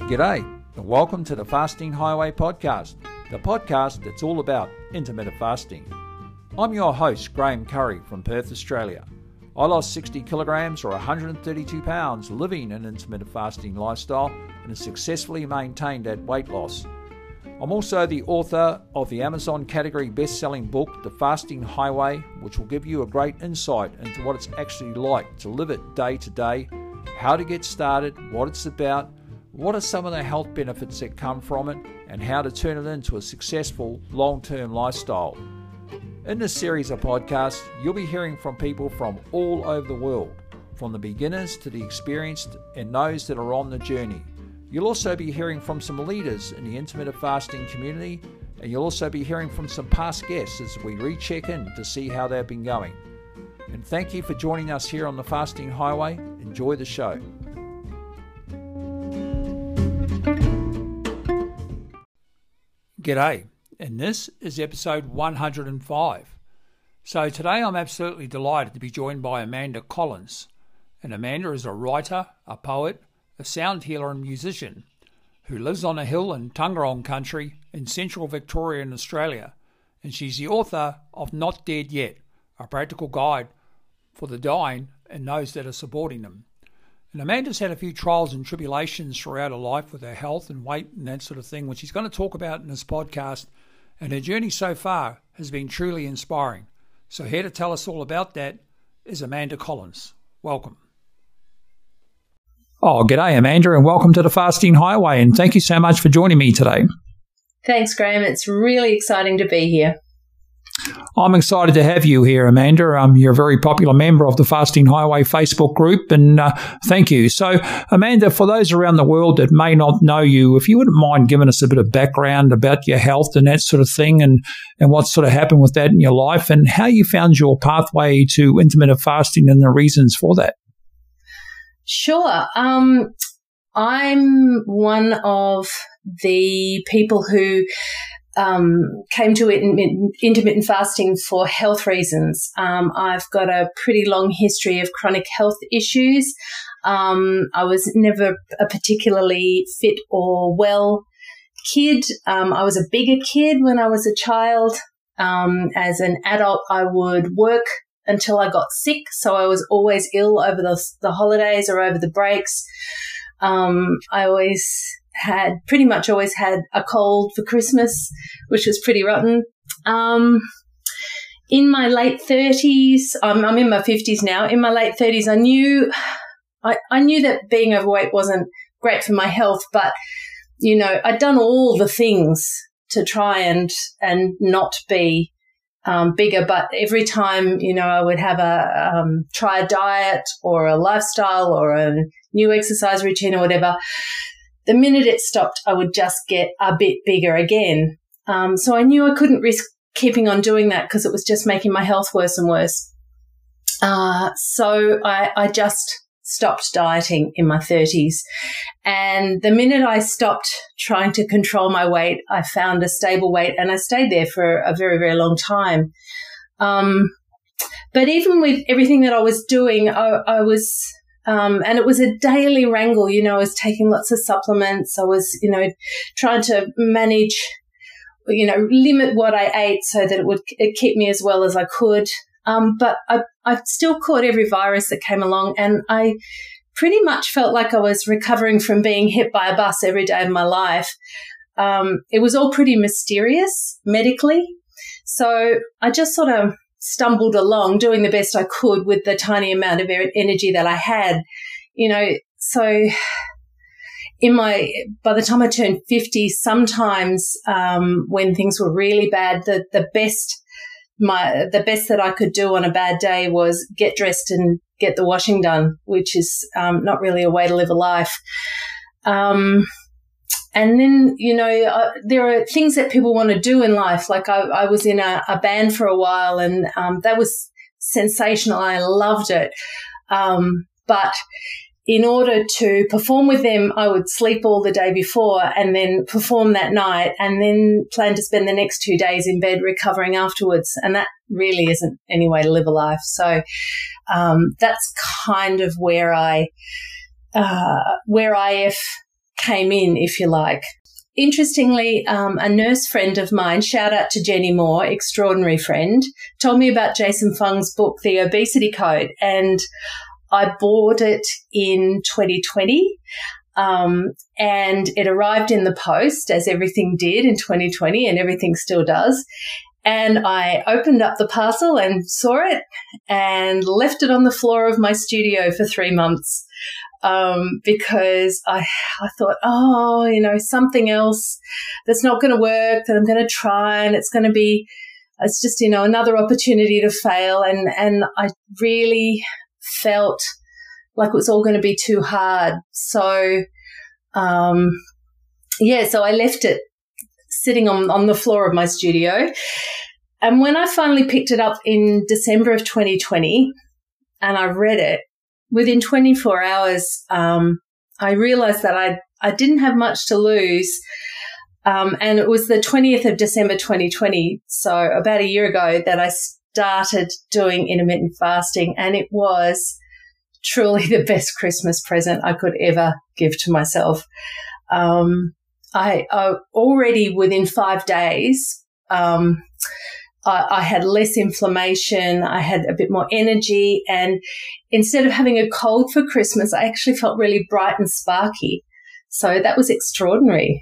G'day, and welcome to the Fasting Highway podcast, the podcast that's all about intermittent fasting. I'm your host, Graham Curry from Perth, Australia. I lost 60 kilograms or 132 pounds living an intermittent fasting lifestyle and have successfully maintained that weight loss. I'm also the author of the Amazon category best-selling book, The Fasting Highway, which will give you a great insight into what it's actually like to live it day to day, how to get started, what it's about, what are some of the health benefits that come from it, and how to turn it into a successful long-term lifestyle. In this series of podcasts, you'll be hearing from people from all over the world, from the beginners to the experienced and those that are on the journey. You'll also be hearing from some leaders in the intermittent fasting community, and you'll also be hearing from some past guests as we recheck in to see how they've been going. And thank you for joining us here on the Fasting Highway. Enjoy the show. G'day, and this is episode 105. So today I'm absolutely delighted to be joined by Amanda Collins. And Amanda is a writer, a poet, a sound healer and musician who lives on a hill in Taungurung country in central Victoria in Australia. And she's the author of Not Dead Yet, a practical guide for the dying and those that are supporting them. And Amanda's had a few trials and tribulations throughout her life with her health and weight and that sort of thing, which she's going to talk about in this podcast. And her journey so far has been truly inspiring. So here to tell us all about that is Amanda Collins. Welcome. Oh, g'day, Amanda, and welcome to the Fasting Highway. And thank you so much for joining me today. Thanks, Graham. It's really exciting to be here. I'm excited to have you here, Amanda. You're a very popular member of the Fasting Highway Facebook group, and thank you. So, Amanda, for those around the world that may not know you, if you wouldn't mind giving us a bit of background about your health and that sort of thing, and what sort of happened with that in your life, and how you found your pathway to intermittent fasting and the reasons for that. Sure. I'm one of the people who came to intermittent fasting for health reasons. I've got a pretty long history of chronic health issues. I was never a particularly fit or well kid. I was a bigger kid when I was a child. As an adult, I would work until I got sick, so I was always ill over the holidays or over the breaks. I pretty much always had a cold for Christmas, which was pretty rotten. In my late 30s, I'm in my 50s now. In my late 30s, I knew that being overweight wasn't great for my health, but, you know, I'd done all the things to try and not be bigger, but every time, you know, I would have try a diet or a lifestyle or a new exercise routine or whatever, the minute it stopped, I would just get a bit bigger again. So I knew I couldn't risk keeping on doing that because it was just making my health worse and worse. So I just stopped dieting in my 30s. And the minute I stopped trying to control my weight, I found a stable weight and I stayed there for a very, very long time. But even with everything that I was doing, I was... and it was a daily wrangle, you know, I was taking lots of supplements. I was, you know, trying to manage, you know, limit what I ate so that it would keep me as well as I could. But I still caught every virus that came along, and I pretty much felt like I was recovering from being hit by a bus every day of my life. It was all pretty mysterious medically. So I just sort of stumbled along doing the best I could with the tiny amount of energy that I had, you know. So by the time I turned 50, sometimes when things were really bad, the best that I could do on a bad day was get dressed and get the washing done, which is not really a way to live a life. And then, you know, there are things that people want to do in life. Like I was in a band for a while, and that was sensational. I loved it. But in order to perform with them, I would sleep all the day before and then perform that night and then plan to spend the next 2 days in bed recovering afterwards. And that really isn't any way to live a life. So that's kind of where IF came in, if you like. Interestingly, a nurse friend of mine, shout out to Jenny Moore, extraordinary friend, told me about Jason Fung's book, The Obesity Code, and I bought it in 2020. And it arrived in the post, as everything did in 2020, and everything still does. And I opened up the parcel and saw it and left it on the floor of my studio for 3 months. Because I thought, something else that's not going to work, that I'm going to try, and it's just, another opportunity to fail. And I really felt like it was all going to be too hard. So, so I left it sitting on the floor of my studio. And when I finally picked it up in December of 2020 and I read it, within 24 hours, I realized that I didn't have much to lose. And it was the 20th of December 2020, so about a year ago, that I started doing intermittent fasting, and it was truly the best Christmas present I could ever give to myself. I already within 5 days, I had less inflammation, I had a bit more energy, and instead of having a cold for Christmas, I actually felt really bright and sparky. So that was extraordinary.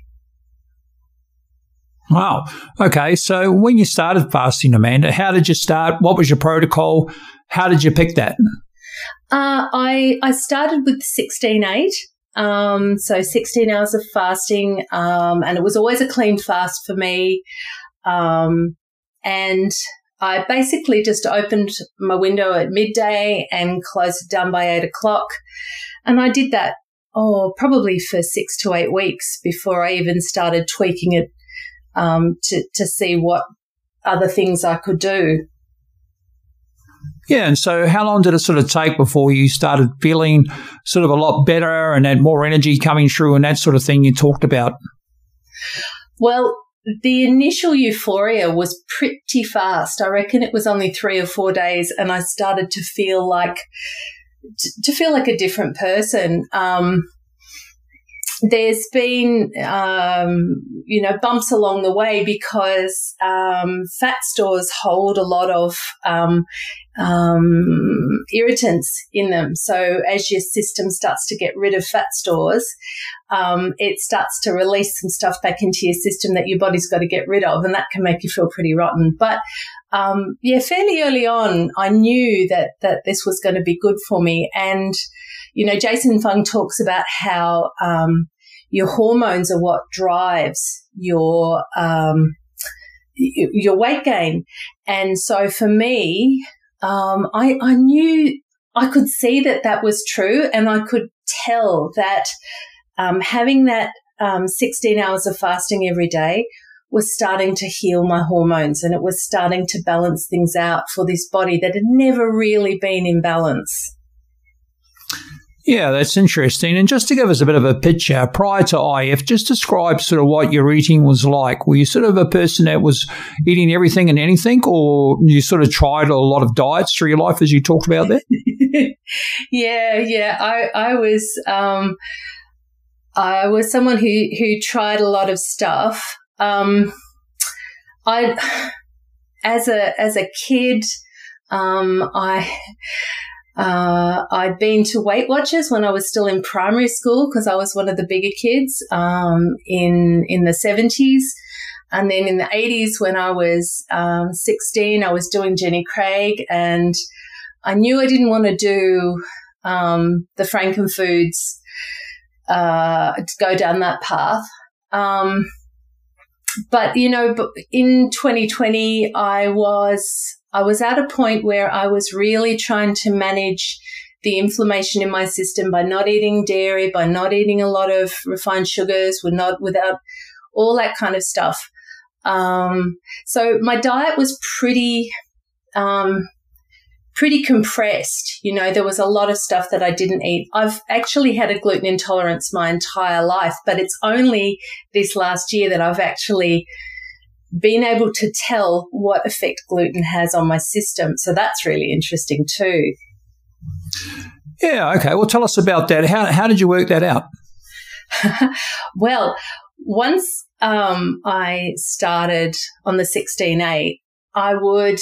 Wow. Okay. So when you started fasting, Amanda, how did you start? What was your protocol? How did you pick that? I started with 16-8. So 16 hours of fasting, and it was always a clean fast for me. And I basically just opened my window at midday and closed it down by 8 o'clock. And I did that, probably for 6 to 8 weeks before I even started tweaking it, to see what other things I could do. Yeah, and so how long did it sort of take before you started feeling sort of a lot better and had more energy coming through and that sort of thing you talked about? Well, the initial euphoria was pretty fast. I reckon it was only 3 or 4 days, and I started to feel like a different person. There's been, bumps along the way because fat stores hold a lot of irritants in them. So as your system starts to get rid of fat stores, it starts to release some stuff back into your system that your body's got to get rid of, and that can make you feel pretty rotten. But fairly early on, I knew that this was going to be good for me. And Jason Fung talks about how your hormones are what drives your weight gain. And so for me, I knew I could see that was true, and I could tell that having that 16 hours of fasting every day was starting to heal my hormones, and it was starting to balance things out for this body that had never really been in balance. Yeah, that's interesting. And just to give us a bit of a picture, prior to IF, just describe sort of what your eating was like. Were you sort of a person that was eating everything and anything, or you sort of tried a lot of diets through your life, as you talked about there? Yeah. I was someone who tried a lot of stuff. As a kid, I'd been to Weight Watchers when I was still in primary school because I was one of the bigger kids in the 70s. And then in the 80s when I was 16, I was doing Jenny Craig, and I knew I didn't want to do the Frankenfoods, to go down that path. But in 2020, I was at a point where I was really trying to manage the inflammation in my system by not eating dairy, by not eating a lot of refined sugars, without all that kind of stuff. So my diet was pretty compressed. There was a lot of stuff that I didn't eat. I've actually had a gluten intolerance my entire life, but it's only this last year that I've actually been able to tell what effect gluten has on my system. So that's really interesting too. Yeah, okay. Well, tell us about that. How did you work that out? Well, once I started on the 16-8, I would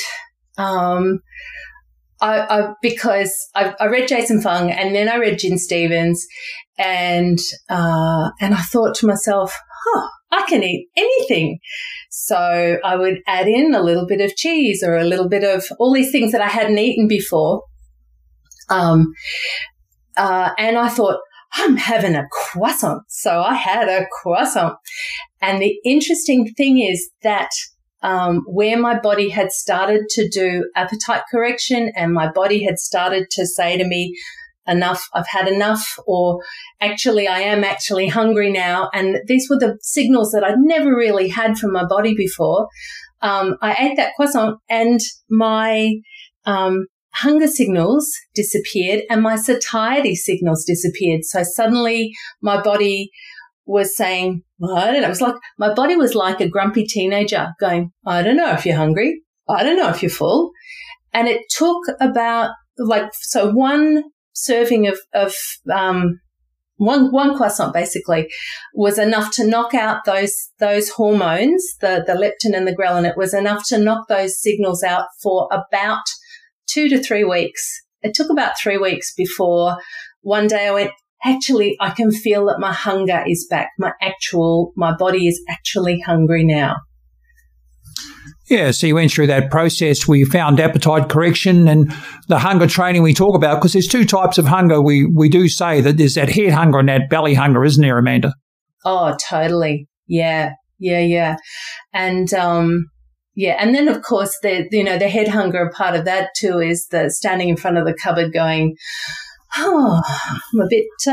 because I read Jason Fung and then I read Gin Stephens, and I thought to myself, I can eat anything. So I would add in a little bit of cheese or a little bit of all these things that I hadn't eaten before. And I thought, I'm having a croissant. So I had a croissant. And the interesting thing is that where my body had started to do appetite correction and my body had started to say to me, enough, I've had enough, or actually I am actually hungry now. And these were the signals that I'd never really had from my body before. I ate that croissant and my hunger signals disappeared and my satiety signals disappeared. So suddenly my body was saying, I don't know, it was like my body was like a grumpy teenager going, I don't know if you're hungry. I don't know if you're full. And it took about one serving of one croissant basically was enough to knock out those hormones, the leptin and the ghrelin. It was enough to knock those signals out for about 2 to 3 weeks. It took about 3 weeks before one day I went, actually, I can feel that my hunger is back. My body is actually hungry now. Yeah, so you went through that process where you found appetite correction and the hunger training we talk about, because there's two types of hunger. We do say that there's that head hunger and that belly hunger, isn't there, Amanda? Oh, totally. Yeah. And, and then of course the head hunger part of that too is the standing in front of the cupboard going, I'm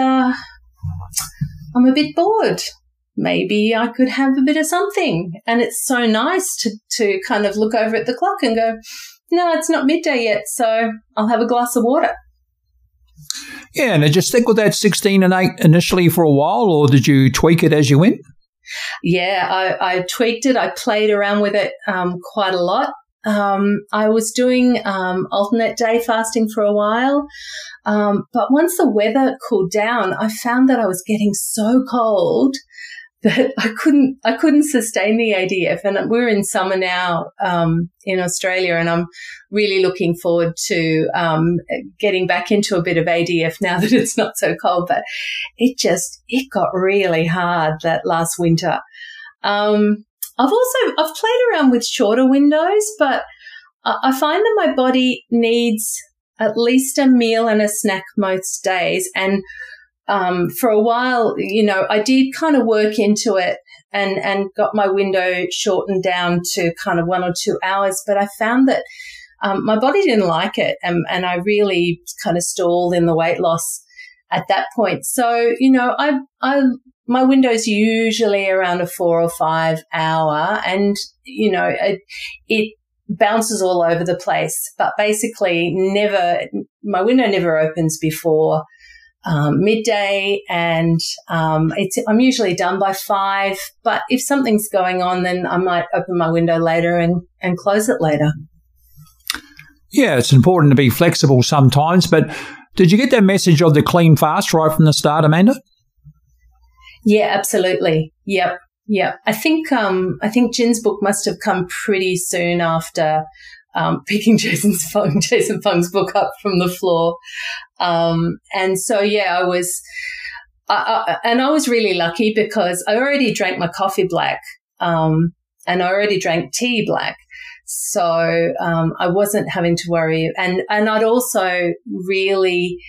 a bit bored. Maybe I could have a bit of something. And it's so nice to kind of look over at the clock and go, no, it's not midday yet, so I'll have a glass of water. Yeah, and did you stick with that 16 and 8 initially for a while, or did you tweak it as you went? Yeah, I tweaked it. I played around with it quite a lot. I was doing alternate day fasting for a while. But once the weather cooled down, I found that I was getting so cold that I couldn't sustain the ADF. And we're in summer now in Australia, and I'm really looking forward to getting back into a bit of ADF now that it's not so cold. But it got really hard that last winter. I've played around with shorter windows, but I find that my body needs at least a meal and a snack most days. And for a while, I did kind of work into it and got my window shortened down to kind of 1 or 2 hours. But I found that my body didn't like it, and I really kind of stalled in the weight loss at that point. So, my window's usually around a 4 or 5 hour, and, it bounces all over the place, but basically my window never opens before midday, and I'm usually done by 5, but if something's going on, then I might open my window later and close it later. Yeah, it's important to be flexible sometimes, but did you get that message of the clean fast right from the start, Amanda? Yeah, absolutely. Yep. I think Gin's book must have come pretty soon after picking Jason Fung's book up from the floor. And so, yeah, I was really lucky because I already drank my coffee black, and I already drank tea black. So, I wasn't having to worry. And I'd also really,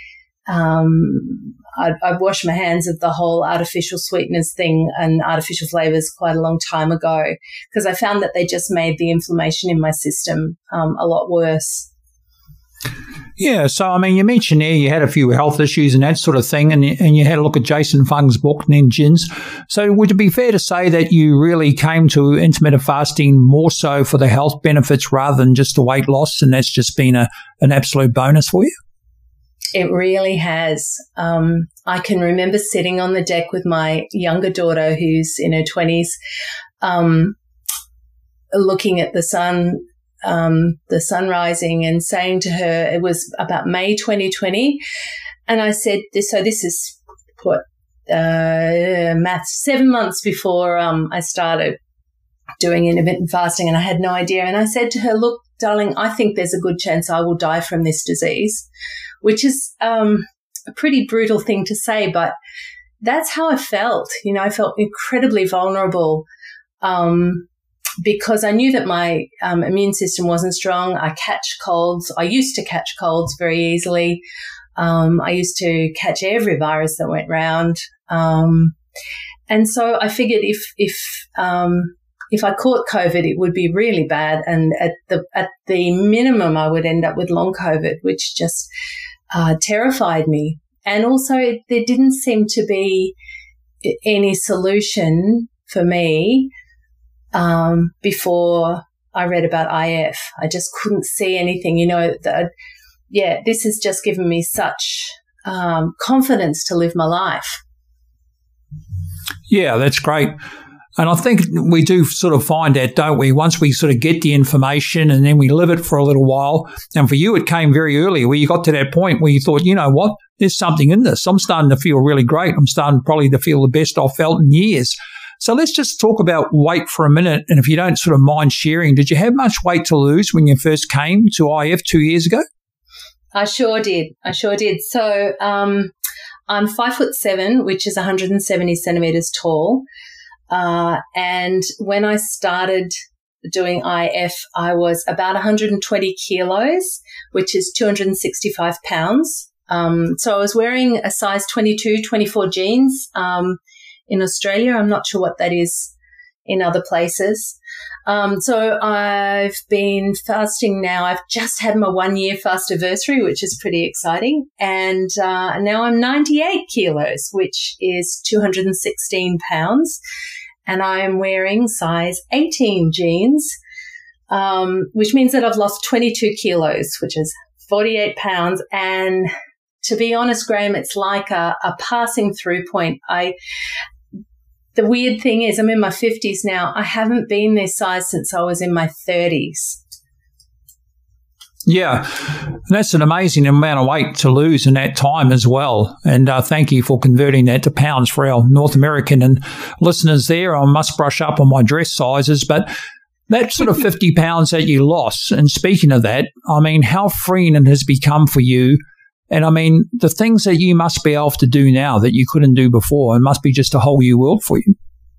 I'd washed my hands of the whole artificial sweeteners thing and artificial flavors quite a long time ago, because I found that they just made the inflammation in my system a lot worse. Yeah, so, I mean, you mentioned there you had a few health issues and that sort of thing, and you had a look at Jason Fung's book and then Gin's. So would it be fair to say that you really came to intermittent fasting more so for the health benefits rather than just the weight loss, and that's just been an absolute bonus for you? It really has. I can remember sitting on the deck with my younger daughter, who's in her 20s, looking at the sun rising, and saying to her, it was about May 2020, and I said, this is maths, 7 months before I started doing intermittent fasting, and I had no idea. And I said to her, look, darling, I think there's a good chance I will die from this disease, which is a pretty brutal thing to say, but that's how I felt. You know, I felt incredibly vulnerable because I knew that my immune system wasn't strong. I catch colds. I used to catch colds very easily. I used to catch every virus that went round. And so I figured if I caught COVID, it would be really bad. And at the minimum, I would end up with long COVID, which just terrified me. And also there didn't seem to be any solution for me before I read about IF. I just couldn't see anything, you know. This has just given me such confidence to live my life. Yeah, that's great. And I think we do sort of find that, don't we? Once we sort of get the information and then we live it for a little while. And for you, it came very early where you got to that point where you thought, you know what, there's something in this. I'm starting to feel really great. I'm starting probably to feel the best I've felt in years. So let's just talk about weight for a minute. And if you don't sort of mind sharing, did you have much weight to lose when you first came to IF 2 years ago? I sure did. So I'm 5'7", which is 170 centimeters tall. And when I started doing IF, I was about 120 kilos, which is 265 pounds. So I was wearing a size 22, 24 jeans, in Australia. I'm not sure what that is in other places. So I've been fasting now. I've just had my 1 year fast anniversary, which is pretty exciting. And now I'm 98 kilos, which is 216 pounds. And I am wearing size 18 jeans, which means that I've lost 22 kilos, which is 48 pounds. And to be honest, Graham, it's like a passing through point. The weird thing is I'm in my 50s now. I haven't been this size since I was in my 30s. Yeah, that's an amazing amount of weight to lose in that time as well. And thank you for converting that to pounds for our North American and listeners there. I must brush up on my dress sizes, but that sort of 50 pounds that you lost, and speaking of that, I mean, how freeing it has become for you. And I mean, the things that you must be able to do now that you couldn't do before, it must be just a whole new world for you.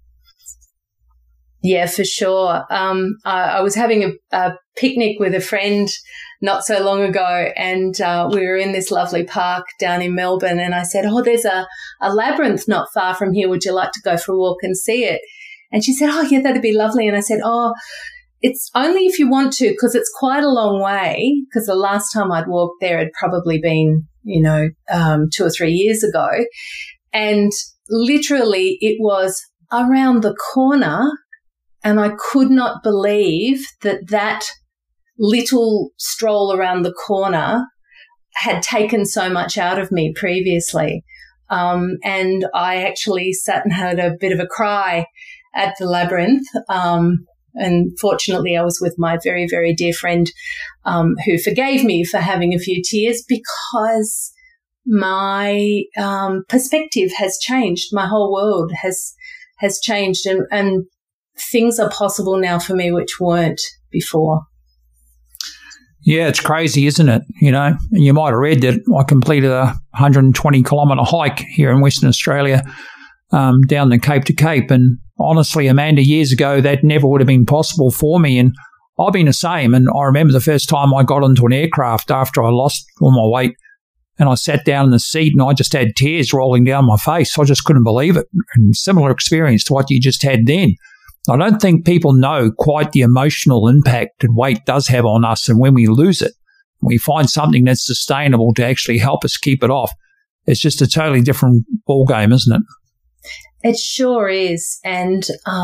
Yeah, for sure. I was having a picnic with a friend not so long ago, and we were in this lovely park down in Melbourne, and I said, there's a labyrinth not far from here. Would you like to go for a walk and see it? And she said, yeah, that'd be lovely. And I said, it's only if you want to, because it's quite a long way, because the last time I'd walked there had probably been, 2 or 3 years ago. And literally it was around the corner, and I could not believe that little stroll around the corner had taken so much out of me previously. And I actually sat and had a bit of a cry at the labyrinth. And fortunately, I was with my very, very dear friend who forgave me for having a few tears, because my perspective has changed. My whole world has changed, and things are possible now for me which weren't before. Yeah, it's crazy, isn't it? And you might have read that I completed a 120-kilometre hike here in Western Australia down the Cape to Cape. And honestly, Amanda, years ago, that never would have been possible for me. And I've been the same. And I remember the first time I got into an aircraft after I lost all my weight, and I sat down in the seat and I just had tears rolling down my face. I just couldn't believe it. And similar experience to what you just had then. I don't think people know quite the emotional impact that weight does have on us. And when we lose it, we find something that's sustainable to actually help us keep it off. It's just a totally different ballgame, isn't it? It sure is. And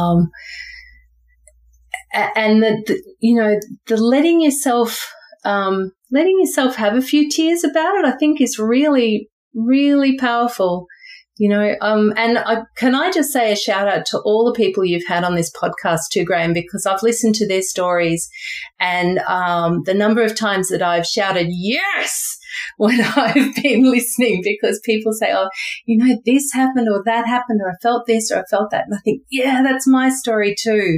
the letting yourself have a few tears about it, I think, is really, really powerful. Can I just say a shout out to all the people you've had on this podcast too, Graham, because I've listened to their stories, and the number of times that I've shouted, yes, when I've been listening, because people say, oh, this happened or that happened, or I felt this or I felt that. And I think, yeah, that's my story too.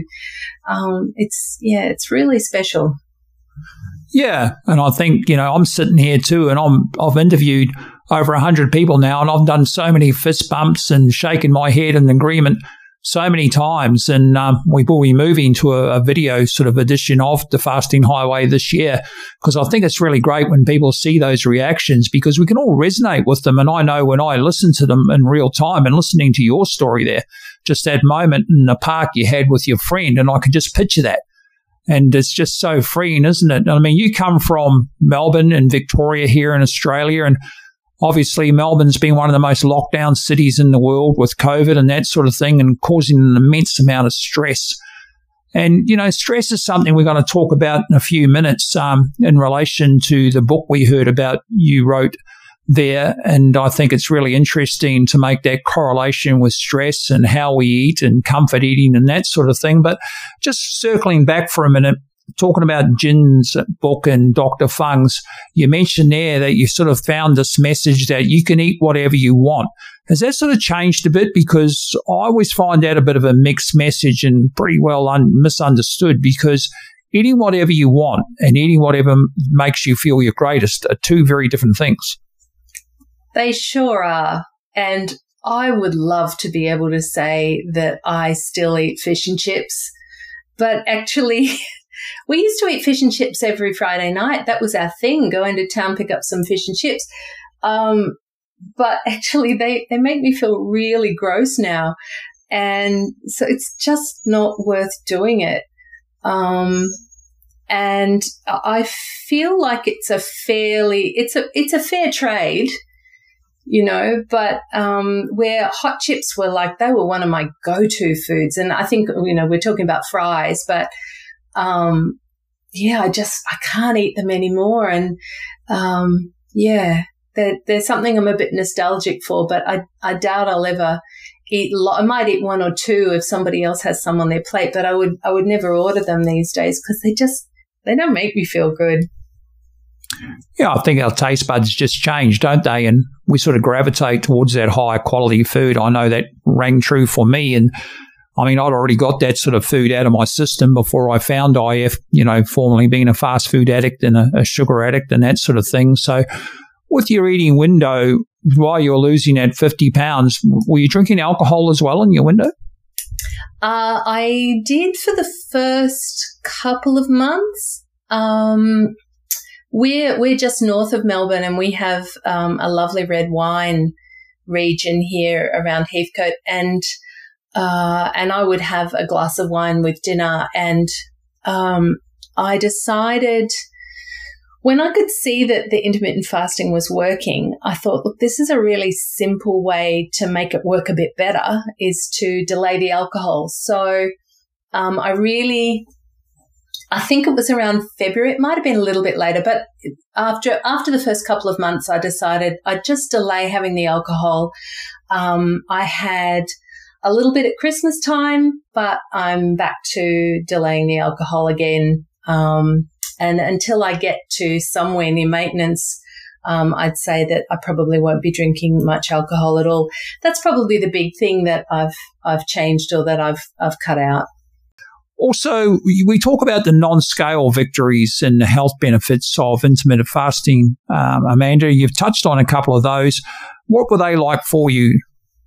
It's really special. Yeah. And I think, I'm sitting here too, and I've interviewed over 100 people now, and I've done so many fist bumps and shaken my head in agreement so many times. And we will be moving to a video sort of edition of the Fasting Highway this year, because I think it's really great when people see those reactions, because we can all resonate with them. And I know when I listen to them in real time, and listening to your story there, just that moment in the park you had with your friend, and I can just picture that. And it's just so freeing, isn't it? I mean, you come from Melbourne and Victoria here in Australia, and obviously Melbourne's been one of the most locked down cities in the world with COVID and that sort of thing, and causing an immense amount of stress. And, stress is something we're going to talk about in a few minutes in relation to the book we heard about you wrote there. And I think it's really interesting to make that correlation with stress and how we eat and comfort eating and that sort of thing. But just circling back for a minute, talking about Jin's book and Dr. Fung's, you mentioned there that you sort of found this message that you can eat whatever you want. Has that sort of changed a bit? Because I always find that a bit of a mixed message and pretty well misunderstood, because eating whatever you want and eating whatever makes you feel your greatest are two very different things. They sure are. And I would love to be able to say that I still eat fish and chips, but actually we used to eat fish and chips every Friday night. That was our thing, go into town, pick up some fish and chips. But actually they make me feel really gross now. And so it's just not worth doing it. And I feel like it's a fair trade, but where hot chips were they were one of my go-to foods. And I think, we're talking about fries, but I can't eat them anymore. And there's something I'm a bit nostalgic for, but I doubt I'll ever eat a lot. I might eat one or two if somebody else has some on their plate, but I would never order them these days, because they don't make me feel good. Yeah, I think our taste buds just change, don't they? And we sort of gravitate towards that higher quality food. I know that rang true for me. And I mean, I'd already got that sort of food out of my system before I found IF, formerly being a fast food addict and a sugar addict and that sort of thing. So with your eating window, while you're losing that 50 pounds, were you drinking alcohol as well in your window? I did for the first couple of months. We're just north of Melbourne, and we have a lovely red wine region here around Heathcote, and I would have a glass of wine with dinner. And I decided, when I could see that the intermittent fasting was working, I thought, look, this is a really simple way to make it work a bit better, is to delay the alcohol. So I think it was around February. It might have been a little bit later, but after the first couple of months, I decided I'd just delay having the alcohol. I had a little bit at Christmas time, but I'm back to delaying the alcohol again. And until I get to somewhere near maintenance, I'd say that I probably won't be drinking much alcohol at all. That's probably the big thing that I've changed, or that I've cut out. Also, we talk about the non-scale victories and the health benefits of intermittent fasting. Amanda, you've touched on a couple of those. What were they like for you?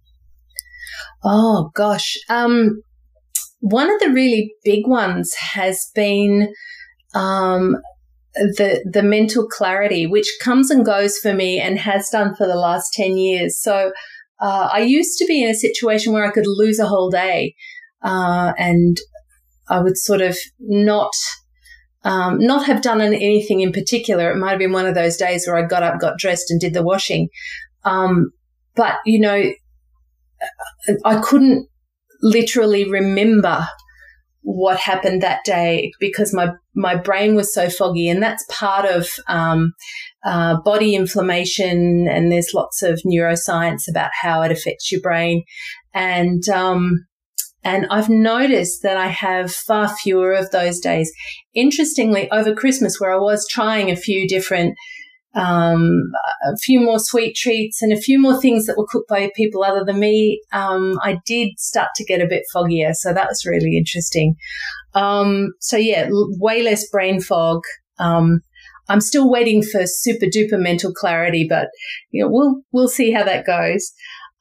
Oh, gosh. One of the really big ones has been the mental clarity, which comes and goes for me and has done for the last 10 years. So I used to be in a situation where I could lose a whole day, and I would sort of not have done anything in particular. It might have been one of those days where I got up, got dressed, and did the washing. But, I couldn't literally remember what happened that day, because my brain was so foggy, and that's part of body inflammation, and there's lots of neuroscience about how it affects your brain. And I've noticed that I have far fewer of those days. Interestingly, over Christmas, where I was trying a few different a few more sweet treats and a few more things that were cooked by people other than me, I did start to get a bit foggier. So that was really interesting. So yeah, way less brain fog. I'm still waiting for super duper mental clarity, but we'll see how that goes.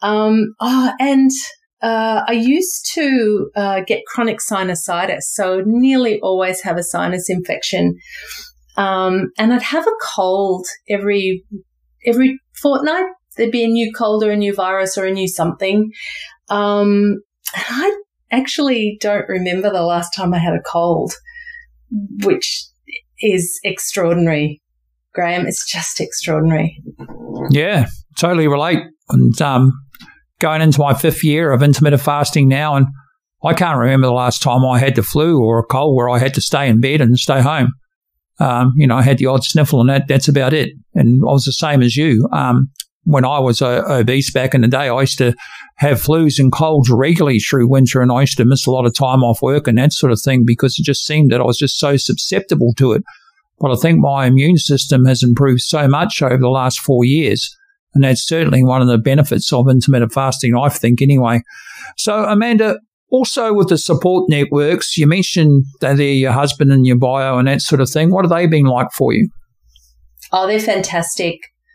I used to get chronic sinusitis, so nearly always have a sinus infection. And I'd have a cold every fortnight. There'd be a new cold or a new virus or a new something. And I actually don't remember the last time I had a cold, which is extraordinary, Graham. It's just extraordinary. Yeah, totally relate. And going into my 5th year of intermittent fasting now, and I can't remember the last time I had the flu or a cold where I had to stay in bed and stay home. I had the odd sniffle and that's about it. And I was the same as you. When I was obese back in the day, I used to have flus and colds regularly through winter, and I used to miss a lot of time off work and that sort of thing because it just seemed that I was just so susceptible to it. But I think my immune system has improved so much over the last 4 years, and that's certainly one of the benefits of intermittent fasting, I think, anyway. So, Amanda, also with the support networks, you mentioned that they're your husband and your bio and that sort of thing. What have they been like for you? Oh, they're fantastic.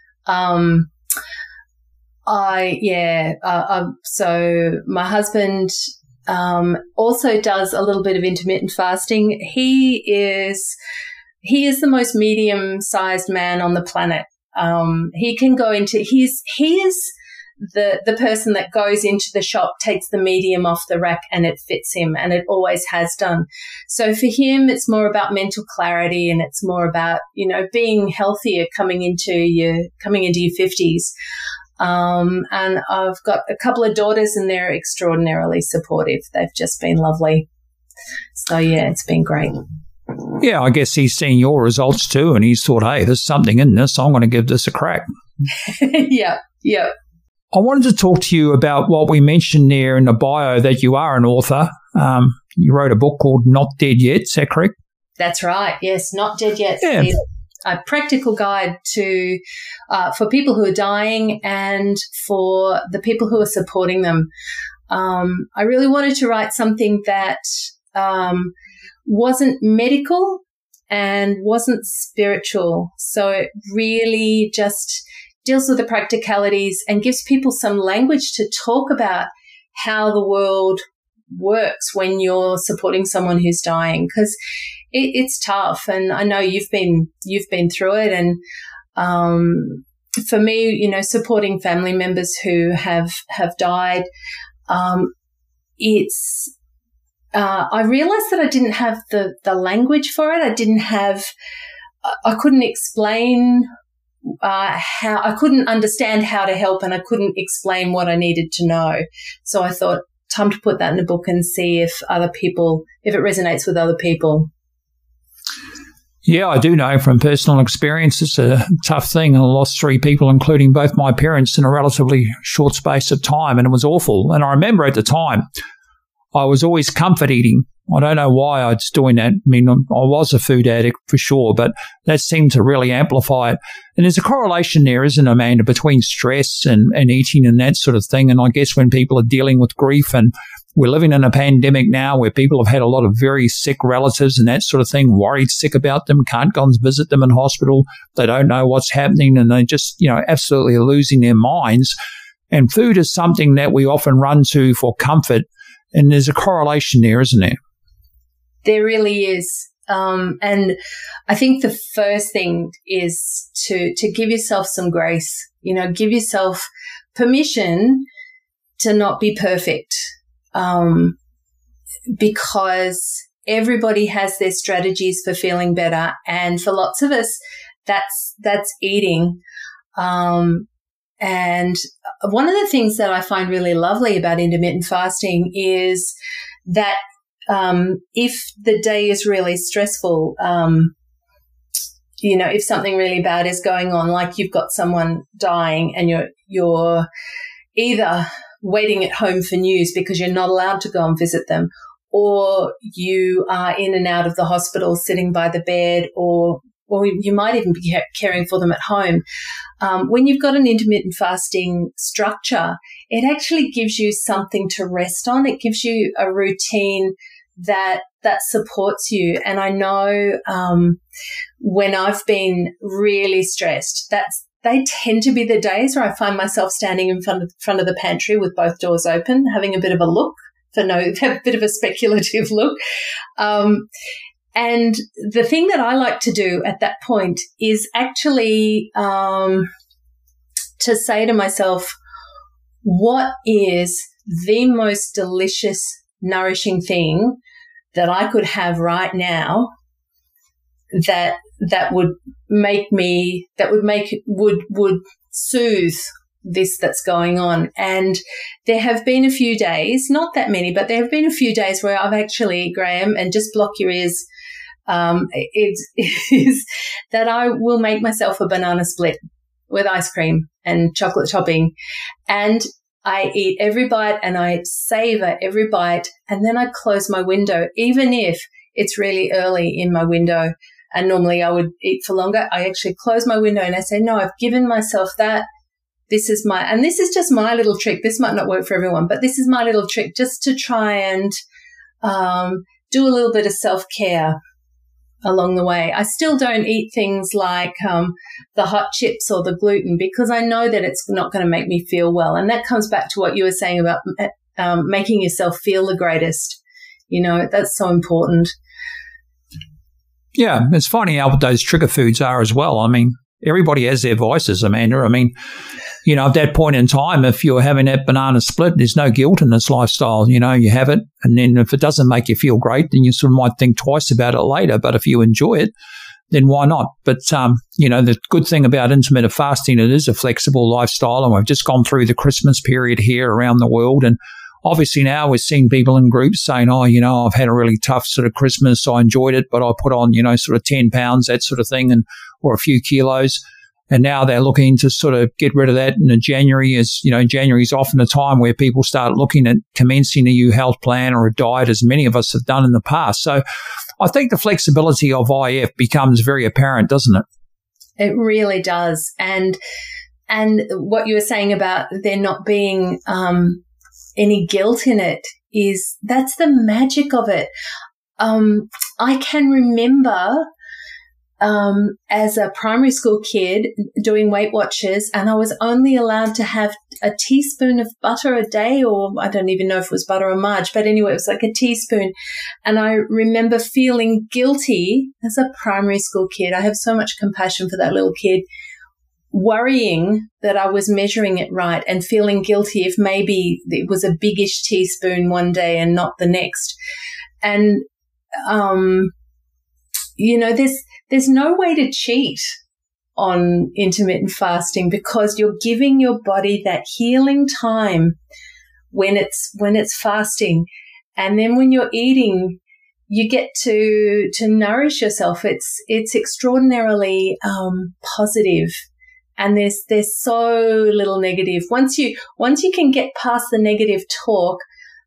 So my husband also does a little bit of intermittent fasting. He is the most medium-sized man on the planet. He can go into he is the person that goes into the shop, takes the medium off the rack, and it fits him, and it always has done. So for him, it's more about mental clarity, and it's more about being healthier coming into your 50s. And I've got a couple of daughters, and they're extraordinarily supportive. They've just been lovely. So yeah, it's been great. Yeah, I guess he's seen your results too, and he's thought, hey, there's something in this. I'm going to give this a crack. Yeah. I wanted to talk to you about what we mentioned there in the bio, that you are an author. You wrote a book called Not Dead Yet. Is that correct? That's right. Yes, Not Dead Yet. Yeah. A practical guide to for people who are dying and for the people who are supporting them. I really wanted to write something that wasn't medical and wasn't spiritual. So it really just deals with the practicalities and gives people some language to talk about how the world works when you're supporting someone who's dying, because it's tough. And I know you've been through it. And for me, supporting family members who have died, I realized that I didn't have the language for it. I couldn't explain how, I couldn't understand how to help, and I couldn't explain what I needed to know. So I thought, time to put that in a book and see if it resonates with other people. Yeah, I do know from personal experience it's a tough thing. I lost 3 people, including both my parents, in a relatively short space of time, and it was awful. And I remember at the time, I was always comfort eating. I don't know why I was doing that. I mean, I was a food addict for sure, but that seemed to really amplify it. And there's a correlation there, isn't it, Amanda, between stress and eating and that sort of thing. And I guess when people are dealing with grief, and we're living in a pandemic now where people have had a lot of very sick relatives and that sort of thing, worried sick about them, can't go and visit them in hospital. They don't know what's happening, and they just, absolutely are losing their minds. And food is something that we often run to for comfort. And there's a correlation there, isn't there? There really is. And I think the first thing is to give yourself some grace, give yourself permission to not be perfect. Because everybody has their strategies for feeling better. And for lots of us, that's eating. And one of the things that I find really lovely about intermittent fasting is that if the day is really stressful, if something really bad is going on, like you've got someone dying and you're either waiting at home for news because you're not allowed to go and visit them, or you are in and out of the hospital sitting by the bed, or or you might even be caring for them at home. When you've got an intermittent fasting structure, it actually gives you something to rest on. It gives you a routine that supports you. And I know when I've been really stressed, they tend to be the days where I find myself standing in front of the pantry with both doors open, having a bit of a look, a bit of a speculative look. And the thing that I like to do at that point is actually to say to myself, what is the most delicious, nourishing thing that I could have right now that would soothe this that's going on. And there have been a few days, not that many, but there have been a few days where I've actually, Graham, and just block your ears, is that I will make myself a banana split with ice cream and chocolate topping, and I eat every bite and I savor every bite, and then I close my window, even if it's really early in my window. And normally I would eat for longer. I actually close my window and I say, no, I've given myself that. This is just my little trick. This might not work for everyone, but this is my little trick just to try and do a little bit of self-care along the way. I still don't eat things like the hot chips or the gluten, because I know that it's not going to make me feel well. And that comes back to what you were saying about making yourself feel the greatest. That's so important. Yeah, it's funny how those trigger foods are as well. I mean, everybody has their vices, Amanda. I mean, at that point in time, if you're having that banana split, there's no guilt in this lifestyle. You have it. And then if it doesn't make you feel great, then you sort of might think twice about it later. But if you enjoy it, then why not? But, the good thing about intermittent fasting, it is a flexible lifestyle. And we've just gone through the Christmas period here around the world. And obviously now we're seeing people in groups saying, I've had a really tough sort of Christmas. I enjoyed it, but I put on, sort of 10 pounds, that sort of thing, or a few kilos. And now they're looking to sort of get rid of that. And January is often a time where people start looking at commencing a new health plan or a diet, as many of us have done in the past. So I think the flexibility of IF becomes very apparent, doesn't it? It really does. And what you were saying about there not being any guilt in it that's the magic of it. I can remember as a primary school kid doing Weight Watchers, and I was only allowed to have a teaspoon of butter a day, or I don't even know if it was butter or margarine, but anyway, it was like a teaspoon. And I remember feeling guilty as a primary school kid. I have so much compassion for that little kid, worrying that I was measuring it right and feeling guilty if maybe it was a biggish teaspoon one day and not the next. And, there's no way to cheat on intermittent fasting, because you're giving your body that healing time when it's fasting. And then when you're eating, you get to nourish yourself. It's extraordinarily positive. And there's so little negative. Once you can get past the negative talk,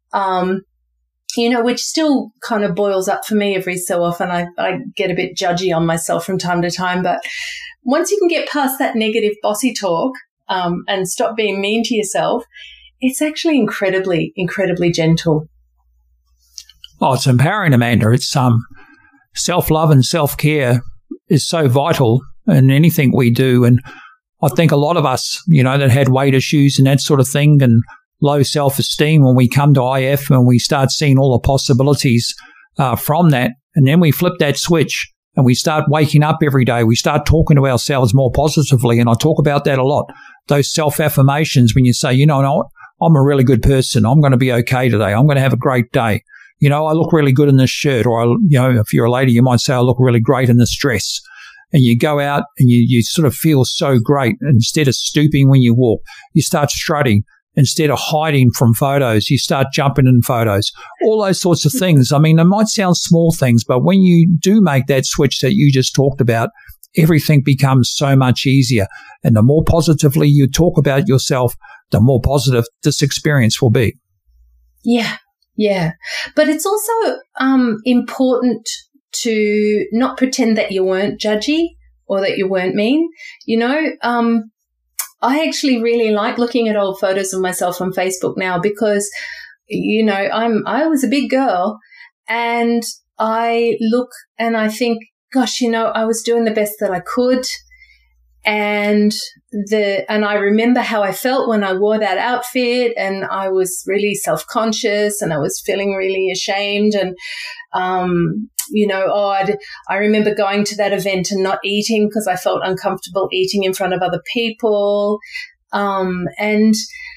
which still kind of boils up for me every so often. I get a bit judgy on myself from time to time, but once you can get past that negative bossy talk, and stop being mean to yourself, it's actually incredibly, incredibly gentle. Oh, it's empowering, Amanda. It's self-love and self-care is so vital in anything we do. And I think a lot of us, that had weight issues and that sort of thing and low self-esteem, when we come to IF and we start seeing all the possibilities from that, and then we flip that switch and we start waking up every day, we start talking to ourselves more positively. And I talk about that a lot, those self-affirmations, when you say, I'm a really good person. I'm going to be okay today. I'm going to have a great day. I look really good in this shirt. Or, if you're a lady, you might say, I look really great in this dress. And you go out and you sort of feel so great. Instead of stooping when you walk, you start strutting. Instead of hiding from photos, you start jumping in photos. All those sorts of things. I mean, they might sound small things, but when you do make that switch that you just talked about, everything becomes so much easier. And the more positively you talk about yourself, the more positive this experience will be. Yeah. But it's also important to not pretend that you weren't judgy. or that you weren't mean. I actually really like looking at old photos of myself on Facebook now because, I was a big girl, and I look and I think, gosh, I was doing the best that I could. And I remember how I felt when I wore that outfit, and I was really self-conscious and I was feeling really ashamed. And, I remember going to that event and not eating because I felt uncomfortable eating in front of other people. And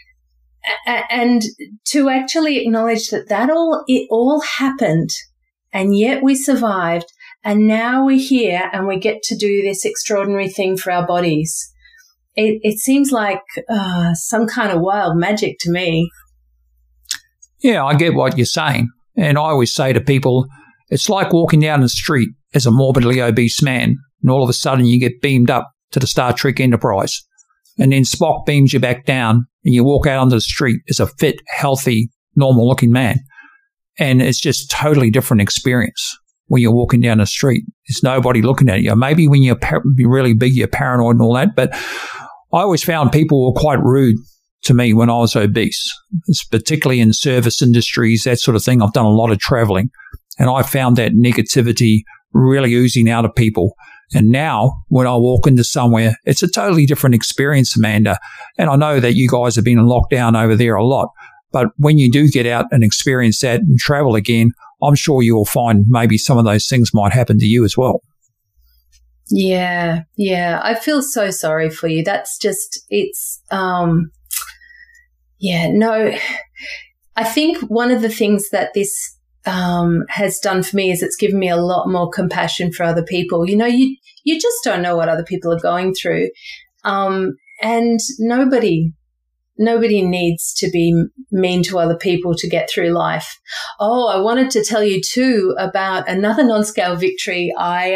to actually acknowledge that it all happened, and yet we survived. And now we're here and we get to do this extraordinary thing for our bodies. It seems like some kind of wild magic to me. Yeah, I get what you're saying. And I always say to people, it's like walking down the street as a morbidly obese man, and all of a sudden you get beamed up to the Star Trek Enterprise. And then Spock beams you back down and you walk out onto the street as a fit, healthy, normal-looking man. And it's just totally different experience. When you're walking down the street, there's nobody looking at you. Maybe when you're really big, you're paranoid and all that. But I always found people were quite rude to me when I was obese, particularly in service industries, that sort of thing. I've done a lot of traveling, and I found that negativity really oozing out of people. And now when I walk into somewhere, it's a totally different experience, Amanda. And I know that you guys have been in lockdown over there a lot. But when you do get out and experience that and travel again, I'm sure you will find maybe some of those things might happen to you as well. Yeah. I feel so sorry for you. That's just, I think one of the things that this has done for me is it's given me a lot more compassion for other people. You just don't know what other people are going through. And nobody needs to be mean to other people to get through life. Oh, I wanted to tell you too about another non-scale victory.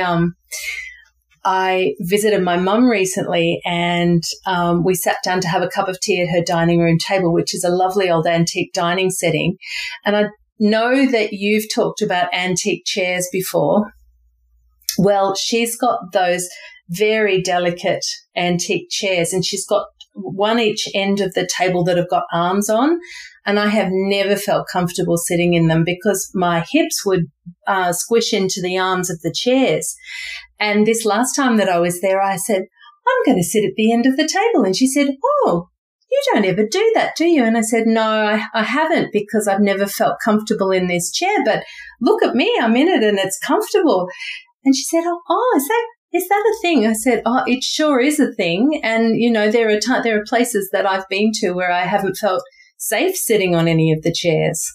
I visited my mum recently, and we sat down to have a cup of tea at her dining room table, which is a lovely old antique dining setting. And I know that you've talked about antique chairs before. Well, she's got those very delicate antique chairs, and she's got one each end of the table that have got arms on, and I have never felt comfortable sitting in them because my hips would squish into the arms of the chairs. And this last time that I was there, I said, I'm going to sit at the end of the table. And she said, oh, you don't ever do that, do you? And I said, no, I haven't, because I've never felt comfortable in this chair, but look at me, I'm in it and it's comfortable. And she said, oh, is that a thing? I said, oh, it sure is a thing. And, there are places that I've been to where I haven't felt safe sitting on any of the chairs.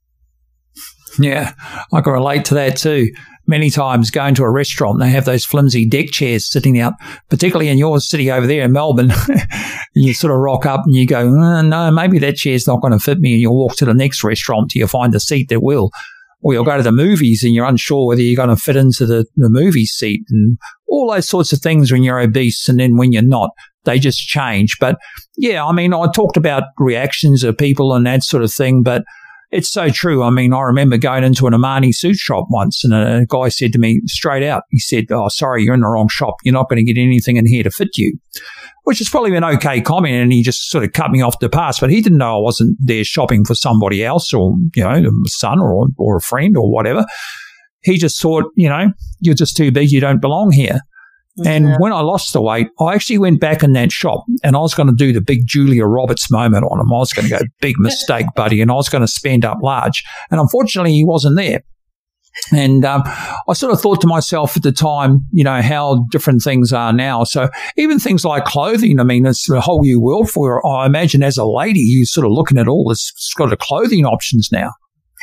Yeah, I can relate to that too. Many times going to a restaurant, they have those flimsy deck chairs sitting out, particularly in your city over there in Melbourne. And you sort of rock up and you go, no, maybe that chair's not going to fit me. And you'll walk to the next restaurant till you find a seat that will. Or you'll go to the movies and you're unsure whether you're going to fit into the movie seat, and all those sorts of things when you're obese, and then when you're not, they just change. But yeah, I mean, I talked about reactions of people and that sort of thing, but it's so true. I mean, I remember going into an Armani suit shop once, and a guy said to me straight out, he said, oh, sorry, you're in the wrong shop. You're not going to get anything in here to fit you, which is probably an okay comment. And he just sort of cut me off the pass, but he didn't know I wasn't there shopping for somebody else, or, a son or a friend or whatever. He just thought, you're just too big. You don't belong here. And when I lost the weight, I actually went back in that shop and I was going to do the big Julia Roberts moment on him. I was going to go, big mistake, buddy, and I was going to spend up large. And unfortunately, he wasn't there. And I sort of thought to myself at the time, how different things are now. So even things like clothing, I mean, it's a whole new world for you. I imagine as a lady, you're sort of looking at all this sort of clothing options now.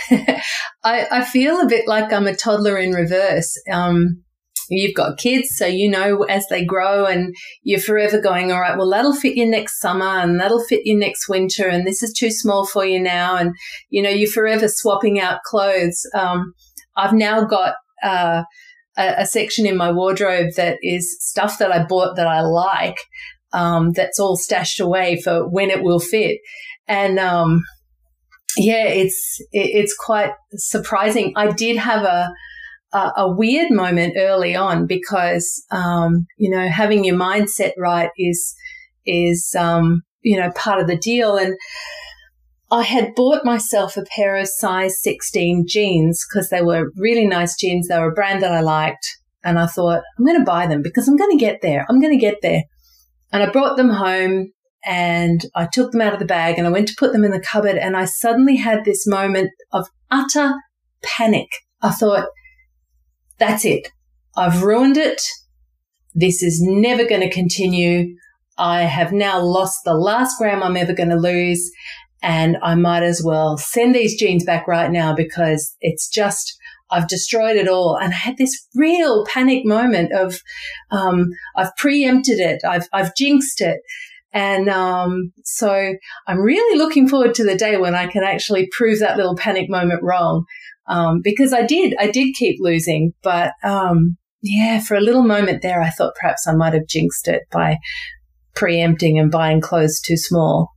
I feel a bit like I'm a toddler in reverse. You've got kids, so as they grow, and you're forever going, all right, well, that'll fit you next summer and that'll fit you next winter, and this is too small for you now. And, you're forever swapping out clothes. I've now got a section in my wardrobe that is stuff that I bought that I like, that's all stashed away for when it will fit. And, it's quite surprising. I did have a weird moment early on because, having your mindset right is part of the deal. And I had bought myself a pair of size 16 jeans because they were really nice jeans. They were a brand that I liked. And I thought, I'm going to buy them because I'm going to get there. And I brought them home and I took them out of the bag and I went to put them in the cupboard. And I suddenly had this moment of utter panic. I thought, that's it. I've ruined it. This is never going to continue. I have now lost the last gram I'm ever going to lose. And I might as well send these jeans back right now because it's just, I've destroyed it all. And I had this real panic moment of, I've preempted it. I've jinxed it. And, so I'm really looking forward to the day when I can actually prove that little panic moment wrong. Because I did keep losing, but, for a little moment there, I thought perhaps I might have jinxed it by preempting and buying clothes too small.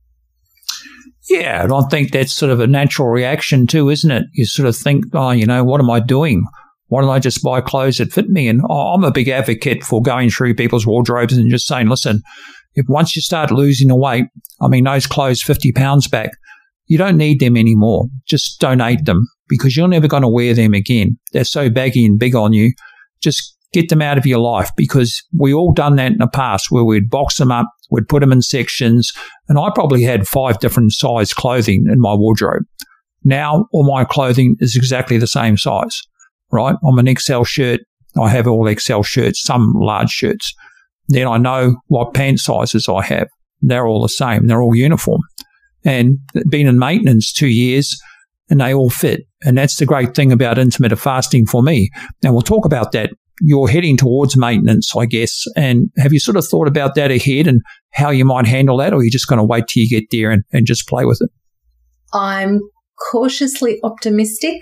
Yeah, and I think that's sort of a natural reaction too, isn't it? You sort of think, what am I doing? Why don't I just buy clothes that fit me? And I'm a big advocate for going through people's wardrobes and just saying, listen, if once you start losing the weight, those clothes 50 pounds back, you don't need them anymore. Just donate them because you're never going to wear them again. They're so baggy and big on you. Just get them out of your life because we all done that in the past where we'd box them up, we'd put them in sections, and I probably had 5 different size clothing in my wardrobe. Now all my clothing is exactly the same size, right? I'm an XL shirt. I have all XL shirts, some large shirts. Then I know what pant sizes I have. They're all the same. They're all uniform. And been in maintenance 2 years and they all fit. And that's the great thing about intermittent fasting for me. Now we'll talk about that. You're heading towards maintenance, I guess. And have you sort of thought about that ahead and how you might handle that, or are you just going to wait till you get there and just play with it? I'm cautiously optimistic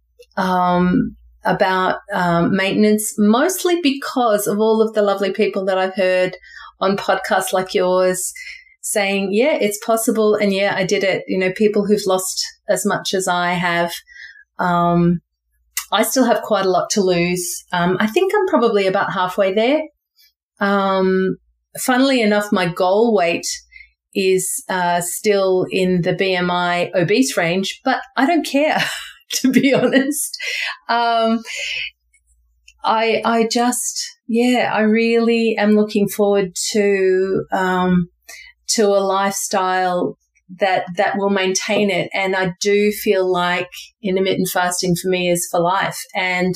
about maintenance, mostly because of all of the lovely people that I've heard on podcasts like yours saying, yeah, it's possible. And yeah, I did it. People who've lost as much as I have. I still have quite a lot to lose. I think I'm probably about halfway there. Funnily enough, my goal weight is still in the BMI obese range, but I don't care, to be honest. I really am looking forward to a lifestyle that will maintain it. And I do feel like intermittent fasting for me is for life. And,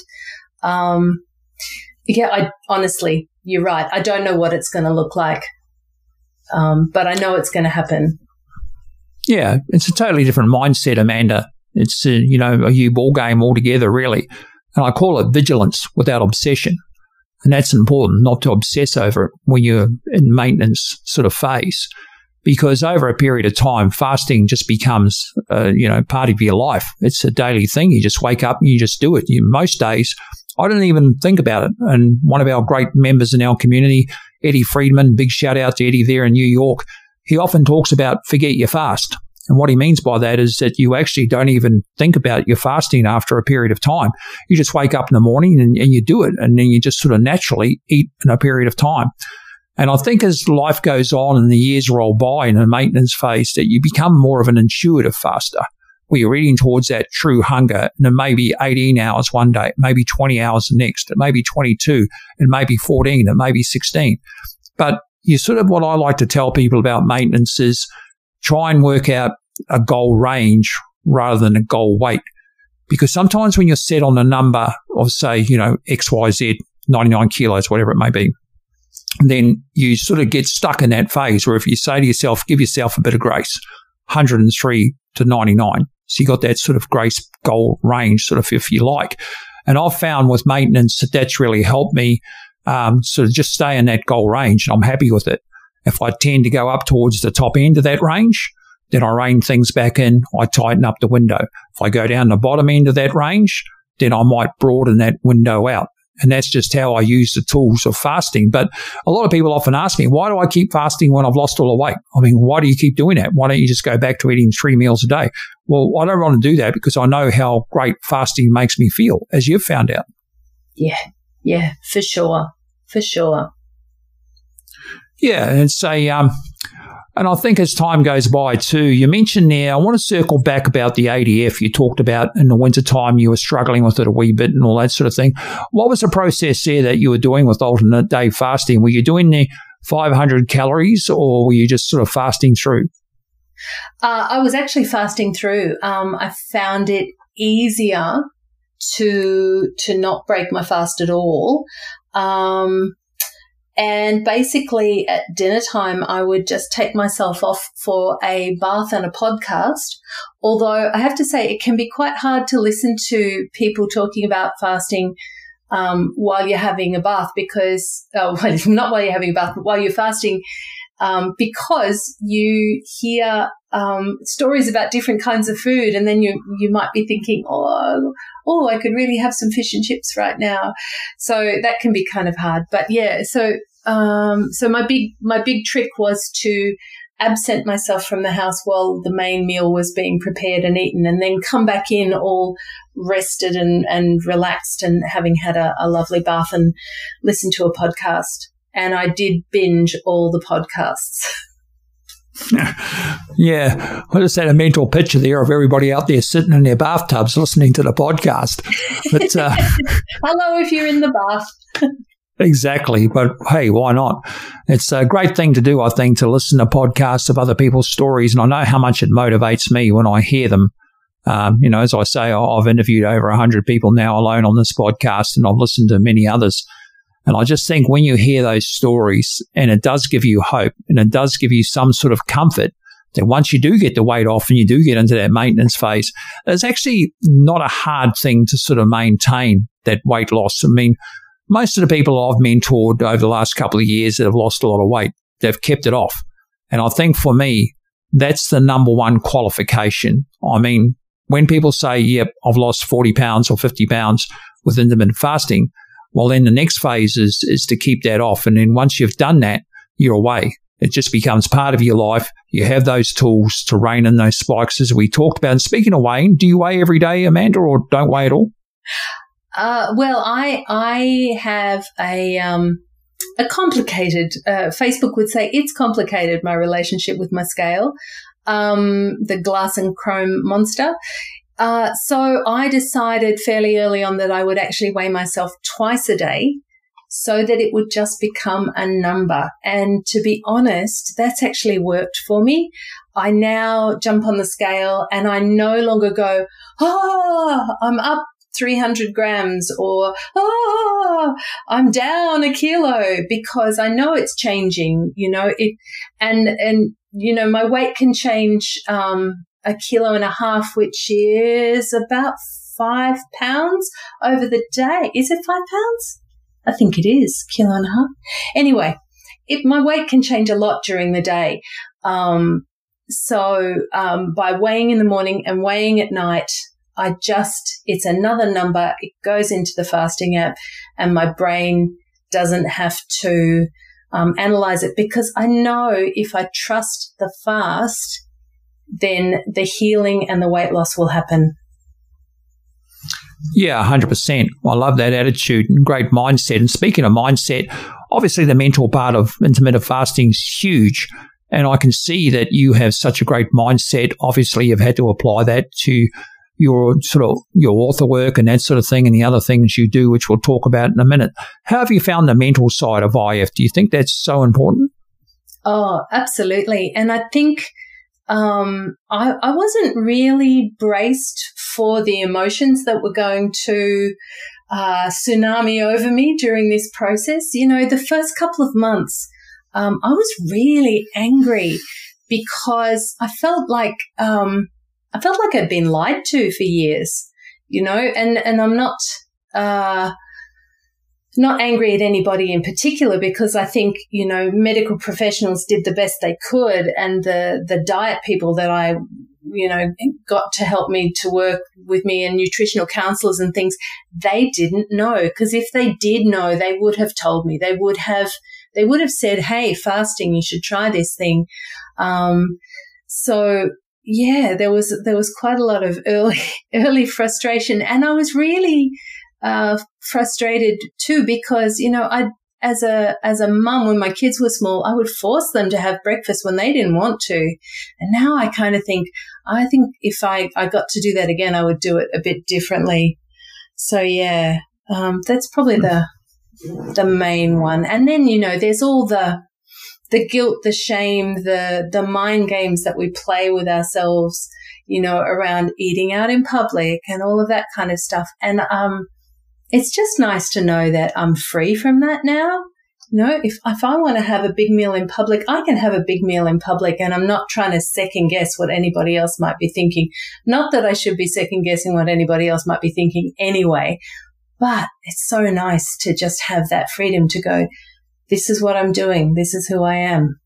I honestly, you're right. I don't know what it's going to look like. But I know it's going to happen. Yeah. It's a totally different mindset, Amanda. It's, a new ball game altogether, really. And I call it vigilance without obsession. And that's important, not to obsess over it when you're in maintenance sort of phase. Because over a period of time, fasting just becomes, part of your life. It's a daily thing. You just wake up and you just do it. Most days, I don't even think about it. And one of our great members in our community, Eddie Friedman, big shout out to Eddie there in New York, he often talks about forget your fast. And what he means by that is that you actually don't even think about your fasting after a period of time. You just wake up in the morning and you do it. And then you just sort of naturally eat in a period of time. And I think as life goes on and the years roll by in a maintenance phase, that you become more of an intuitive faster, where you're eating towards that true hunger. And it may be 18 hours one day, it may be 20 hours the next, it may be 22, it may be 14, it may be 16. But you sort of, what I like to tell people about maintenance is try and work out a goal range rather than a goal weight. Because sometimes when you're set on a number of, say, XYZ, 99 kilos, whatever it may be, then you sort of get stuck in that phase where if you say to yourself, give yourself a bit of grace, 103 to 99. So you got that sort of grace goal range, sort of, if you like. And I've found with maintenance that that's really helped me sort of just stay in that goal range. And I'm happy with it. If I tend to go up towards the top end of that range, then I rein things back in. I tighten up the window. If I go down the bottom end of that range, then I might broaden that window out. And that's just how I use the tools of fasting. But a lot of people often ask me, why do I keep fasting when I've lost all the weight? I mean, why do you keep doing that? Why don't you just go back to eating 3 meals a day? Well, I don't want to do that because I know how great fasting makes me feel, as you've found out. Yeah, for sure. Yeah, and say, and I think as time goes by too, you mentioned there, I want to circle back about the ADF you talked about in the wintertime, you were struggling with it a wee bit and all that sort of thing. What was the process there that you were doing with alternate day fasting? Were you doing the 500 calories or were you just sort of fasting through? I was actually fasting through. I found it easier to not break my fast at all. And basically at dinner time, I would just take myself off for a bath and a podcast. Although I have to say it can be quite hard to listen to people talking about fasting while you're having a bath because, not while you're having a bath, but while you're fasting, because you hear stories about different kinds of food, and then you might be thinking, oh, I could really have some fish and chips right now. So that can be kind of hard. But yeah, so my big trick was to absent myself from the house while the main meal was being prepared and eaten, and then come back in all rested and relaxed and having had a lovely bath and listen to a podcast. And I did binge all the podcasts. Yeah, I just had a mental picture there of everybody out there sitting in their bathtubs listening to the podcast. But hello, if you're in the bath. Exactly, but hey, why not? It's a great thing to do, I think, to listen to podcasts of other people's stories, and I know how much it motivates me when I hear them. As I say, I've interviewed over 100 people now alone on this podcast, and I've listened to many others. And I just think when you hear those stories, and it does give you hope, and it does give you some sort of comfort that once you do get the weight off and you do get into that maintenance phase, it's actually not a hard thing to sort of maintain that weight loss. I mean, most of the people I've mentored over the last couple of years that have lost a lot of weight, they've kept it off. And I think for me, that's the number one qualification. I mean, when people say, yep, I've lost 40 pounds or 50 pounds with intermittent fasting, well, then the next phase is to keep that off. And then once you've done that, you're away. It just becomes part of your life. You have those tools to rein in those spikes as we talked about. And speaking of weighing, do you weigh every day, Amanda, or don't weigh at all? Well, I have a complicated, Facebook would say it's complicated, my relationship with my scale, the glass and chrome monster. So I decided fairly early on that I would actually weigh myself twice a day so that it would just become a number. And to be honest, that's actually worked for me. I now jump on the scale and I no longer go, I'm up 300 grams or, I'm down a kilo, because I know it's changing, and my weight can change, 1.5 kilos, which is about 5 pounds over the day. Is it 5 pounds? I think it is, 1.5 kilos. Anyway, my weight can change a lot during the day. So by weighing in the morning and weighing at night, it's another number. It goes into the fasting app and my brain doesn't have to analyze it, because I know if I trust the fast, then the healing and the weight loss will happen. Yeah, 100%. I love that attitude and great mindset. And speaking of mindset, obviously the mental part of intermittent fasting is huge. And I can see that you have such a great mindset. Obviously, you've had to apply that to your author work and that sort of thing and the other things you do, which we'll talk about in a minute. How have you found the mental side of IF? Do you think that's so important? Oh, absolutely. And I think I wasn't really braced for the emotions that were going to tsunami over me during this process. The first couple of months, I was really angry because I felt like I'd been lied to for years, and I'm not angry at anybody in particular, because I think, medical professionals did the best they could, and the diet people that I got to help me to work with me and nutritional counselors and things, they didn't know, because if they did know, they would have told me. They would have said, hey, fasting, you should try this thing. So yeah, there was quite a lot of early frustration, and I was really frustrated too, because I as a mum, when my kids were small, I would force them to have breakfast when they didn't want to, and now I kind of think if I got to do that again, I would do it a bit differently. So yeah, that's probably the main one. And then there's all the guilt, the shame, the mind games that we play with ourselves, around eating out in public and all of that kind of stuff. And it's just nice to know that I'm free from that now. If I want to have a big meal in public, I can have a big meal in public, and I'm not trying to second guess what anybody else might be thinking. Not that I should be second guessing what anybody else might be thinking anyway, but it's so nice to just have that freedom to go, this is what I'm doing. This is who I am.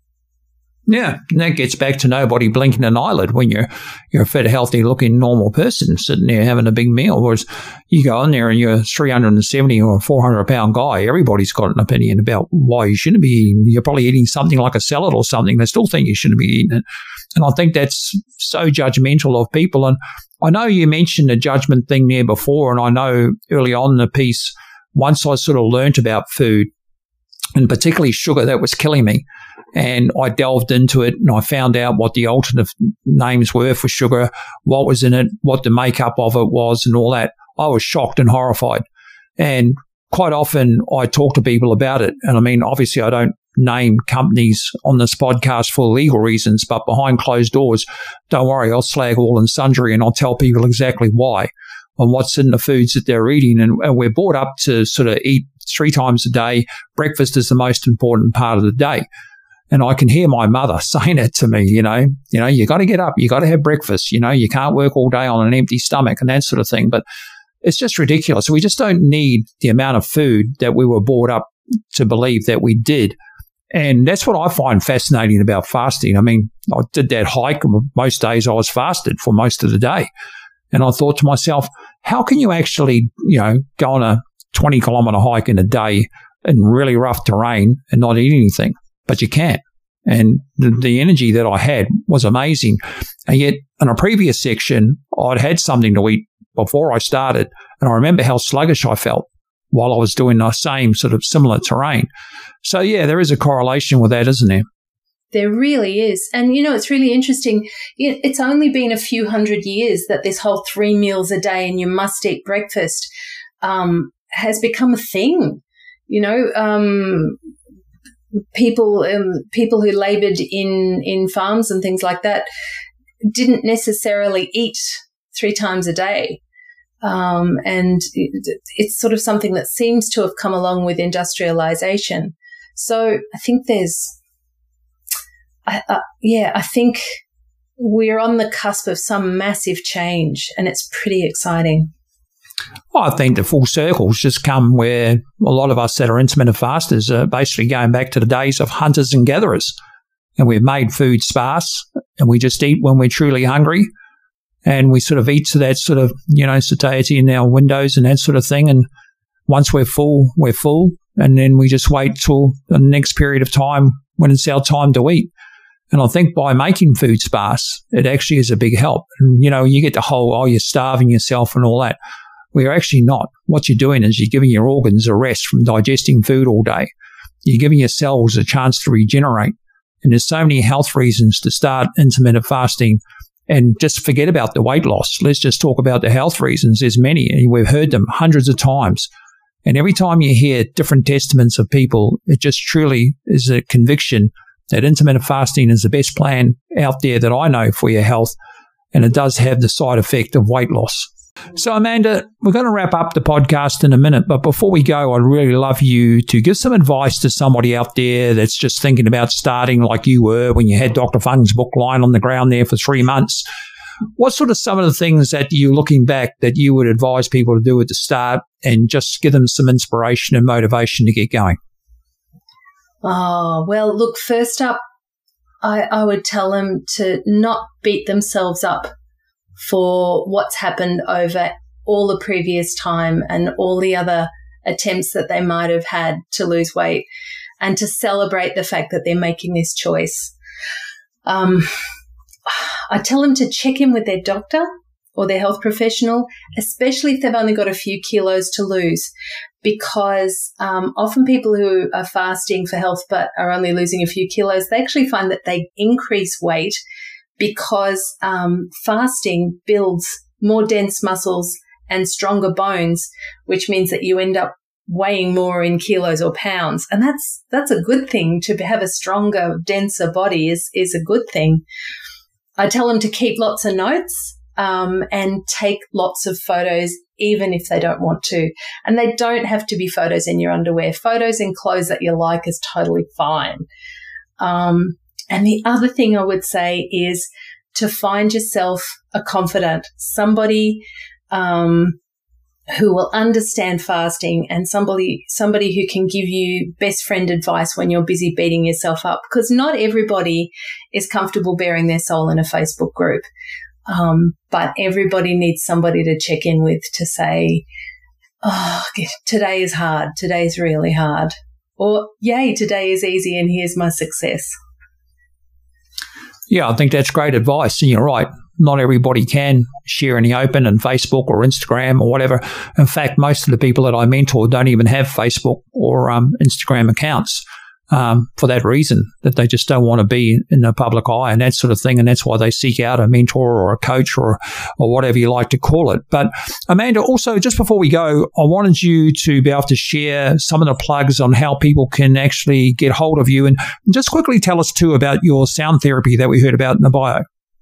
Yeah, and that gets back to nobody blinking an eyelid when you're a fit, healthy-looking, normal person sitting there having a big meal. Whereas you go in there and you're a 370 or a 400-pound guy, everybody's got an opinion about why you shouldn't be eating. You're probably eating something like a salad or something. They still think you shouldn't be eating it. And I think that's so judgmental of people. And I know you mentioned the judgment thing there before, and I know early on in the piece, once I sort of learnt about food, and particularly sugar, that was killing me. And I delved into it and I found out what the alternate names were for sugar, what was in it, what the makeup of it was and all that. I was shocked and horrified. And quite often I talk to people about it. And I mean, obviously I don't name companies on this podcast for legal reasons, but behind closed doors, don't worry, I'll slag all and sundry and I'll tell people exactly why on what's in the foods that they're eating. And we're brought up to sort of eat 3 times a day. Breakfast is the most important part of the day. And I can hear my mother saying it to me, you got to get up, you got to have breakfast, you can't work all day on an empty stomach and that sort of thing. But it's just ridiculous. We just don't need the amount of food that we were brought up to believe that we did. And that's what I find fascinating about fasting. I mean, I did that hike, and most days I was fasted for most of the day. And I thought to myself, how can you actually, go on a 20-kilometre hike in a day in really rough terrain and not eat anything? But you can't. And the energy that I had was amazing. And yet, in a previous section, I'd had something to eat before I started. And I remember how sluggish I felt while I was doing the same sort of similar terrain. So, yeah, there is a correlation with that, isn't there? There really is. And, it's really interesting. It's only been a few hundred years that this whole 3 meals a day and you must eat breakfast has become a thing. People who laboured in farms and things like that didn't necessarily eat 3 times a day. And it's sort of something that seems to have come along with industrialization. So I think I think we're on the cusp of some massive change, and it's pretty exciting. Well, I think the full circle's just come where a lot of us that are intermittent fasters are basically going back to the days of hunters and gatherers. And we've made food sparse, and we just eat when we're truly hungry. And we sort of eat to that sort of, satiety in our windows and that sort of thing. And once we're full, we're full. And then we just wait till the next period of time when it's our time to eat. And I think by making food sparse, it actually is a big help. And, you get the whole, you're starving yourself and all that. We're actually not. What you're doing is you're giving your organs a rest from digesting food all day. You're giving your cells a chance to regenerate. And there's so many health reasons to start intermittent fasting and just forget about the weight loss. Let's just talk about the health reasons. There's many, and we've heard them hundreds of times. And every time you hear different testaments of people, it just truly is a conviction that intermittent fasting is the best plan out there that I know for your health. And it does have the side effect of weight loss. So, Amanda, we're going to wrap up the podcast in a minute, but before we go, I'd really love you to give some advice to somebody out there that's just thinking about starting like you were when you had Dr. Fung's book lying on the ground there for 3 months. What sort of some of the things that you, looking back, that you would advise people to do at the start and just give them some inspiration and motivation to get going? Oh, well, look, first up, I would tell them to not beat themselves up for what's happened over all the previous time and all the other attempts that they might have had to lose weight, and to celebrate the fact that they're making this choice. I tell them to check in with their doctor or their health professional, especially if they've only got a few kilos to lose, because often people who are fasting for health but are only losing a few kilos, they actually find that they increase weight because fasting builds more dense muscles and stronger bones, which means that you end up weighing more in kilos or pounds. And that's a good thing. To have a stronger, denser body is a good thing. I tell them to keep lots of notes and take lots of photos, even if they don't want to. And they don't have to be photos in your underwear. Photos in clothes that you like is totally fine. And the other thing I would say is to find yourself a confidant, somebody who will understand fasting, and somebody who can give you best friend advice when you're busy beating yourself up, because not everybody is comfortable bearing their soul in a Facebook group. But everybody needs somebody to check in with, to say, oh, today is hard. Today's really hard. Or, yay, today is easy and here's my success. Yeah, I think that's great advice. And you're right. Not everybody can share in the open on Facebook or Instagram or whatever. In fact, most of the people that I mentor don't even have Facebook or Instagram accounts for that reason, that they just don't want to be in the public eye and that sort of thing. And that's why they seek out a mentor or a coach or whatever you like to call it. But Amanda, also, just before we go, I wanted you to be able to share some of the plugs on how people can actually get hold of you. And just quickly tell us too about your sound therapy that we heard about in the bio.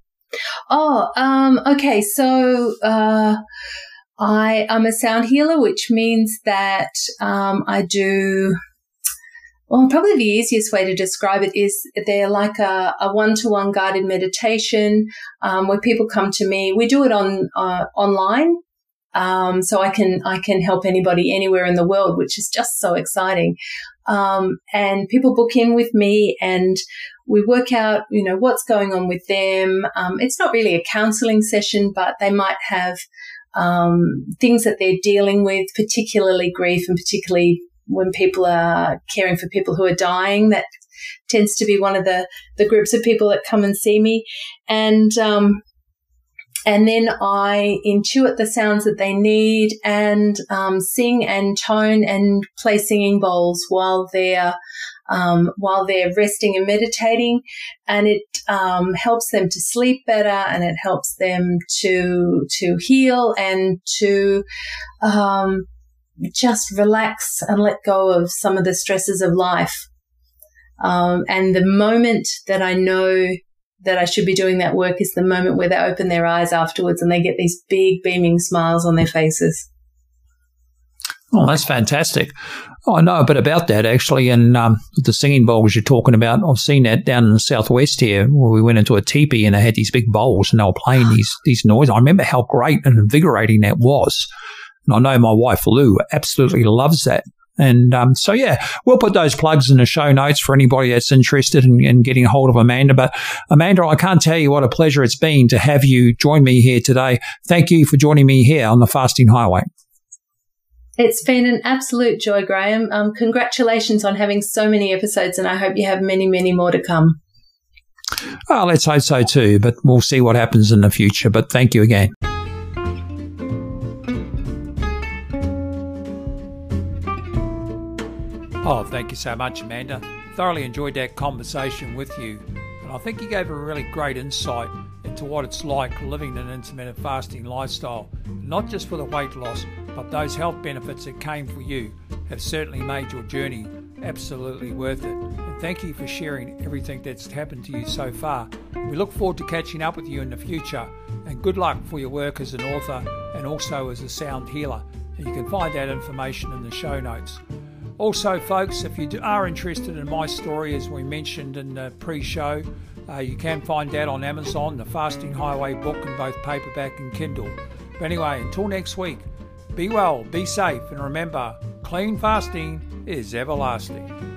Okay. So I'm a sound healer, which means that I do, well, probably the easiest way to describe it is they're like a one-to-one guided meditation where people come to me. We do it online. So I can help anybody anywhere in the world, which is just so exciting. And people book in with me and we work out, what's going on with them. It's not really a counseling session, but they might have things that they're dealing with, particularly grief, and particularly when people are caring for people who are dying. That tends to be one of the groups of people that come and see me. And then I intuit the sounds that they need and sing and tone and play singing bowls while they're resting and meditating, and it helps them to sleep better, and it helps them to heal and to just relax and let go of some of the stresses of life. And the moment that I know that I should be doing that work is the moment where they open their eyes afterwards and they get these big beaming smiles on their faces. Oh, that's fantastic. Oh, I know a bit about that, actually, and the singing bowls you're talking about, I've seen that down in the southwest here, where we went into a teepee and they had these big bowls and they were playing these noises. I remember how great and invigorating that was. And I know my wife, Lou, absolutely loves that. And so, yeah, we'll put those plugs in the show notes for anybody that's interested in getting a hold of Amanda. But Amanda, I can't tell you what a pleasure it's been to have you join me here today. Thank you for joining me here on the Fasting Highway. It's been an absolute joy, Graham. Congratulations on having so many episodes, and I hope you have many, many more to come. Oh, let's hope so too, but we'll see what happens in the future. But thank you again. Oh, thank you so much, Amanda. Thoroughly enjoyed that conversation with you. And I think you gave a really great insight into what it's like living an intermittent fasting lifestyle. Not just for the weight loss, but those health benefits that came for you have certainly made your journey absolutely worth it. And thank you for sharing everything that's happened to you so far. We look forward to catching up with you in the future. And good luck for your work as an author and also as a sound healer. And you can find that information in the show notes. Also, folks, if you are interested in my story, as we mentioned in the pre-show, you can find that on Amazon, the Fasting Highway book in both paperback and Kindle. But anyway, until next week, be well, be safe, and remember, clean fasting is everlasting.